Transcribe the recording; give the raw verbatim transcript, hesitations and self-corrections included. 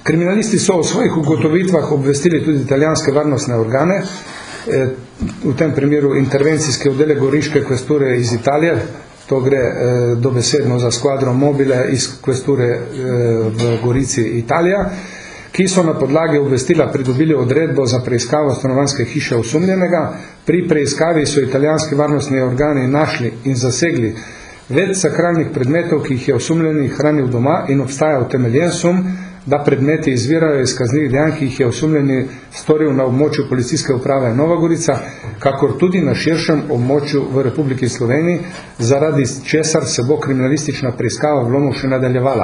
Kriminalisti so o svojih ugotovitvah obvestili tudi italijanske varnostne organe, v tem primeru intervencijski oddelek Goriške kvesture iz Italije, to gre dobesedno za Squadro Mobile iz kvesture v Gorici Italija, ki so na podlagi obvestila pridobili odredbo za preiskavo stanovanjske hiše osumljenega. Pri preiskavi so italijanski varnostni organi našli in zasegli več sakralnih predmetov, ki jih je osumljeni hranil doma, in obstaja utemeljen sum, da predmeti izvirajo iz kaznivih dejanj, ki jih je osumljeni storil na območju policijske uprave Nova Gorica, kakor tudi na širšem območju v Republiki Sloveniji, zaradi česar se bo kriminalistična preiskava vlomov še nadaljevala.